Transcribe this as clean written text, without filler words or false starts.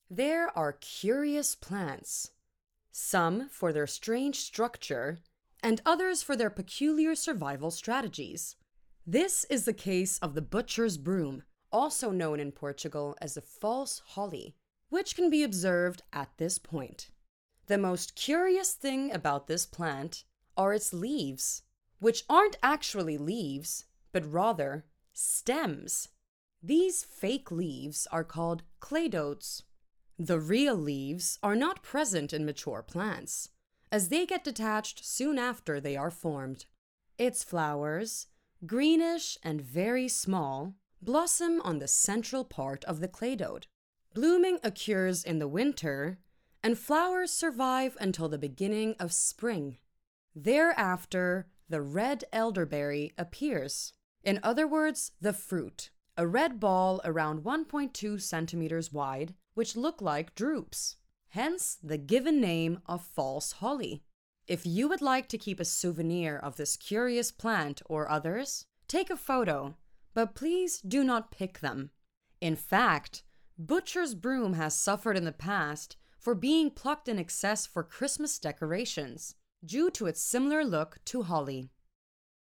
There are curious plants, some for their strange structure, and others for their peculiar survival strategies. This is the case of the butcher's broom, also known in Portugal as the false holly, which can be observed at this point. The most curious thing about this plant are its leaves, which aren't actually leaves, but rather stems. These fake leaves are called cladodes. The real leaves are not present in mature plants, as they get detached soon after they are formed. Its flowers, greenish and very small, blossom on the central part of the cladode. Blooming occurs in the winter, and flowers survive until the beginning of spring. Thereafter, the red elderberry appears. In other words, the fruit, a red ball around 1.2 centimeters wide, which look like drupes. Hence the given name of false holly. If you would like to keep a souvenir of this curious plant or others, take a photo, but please do not pick them. In fact, butcher's broom has suffered in the past for being plucked in excess for Christmas decorations, due to its similar look to holly.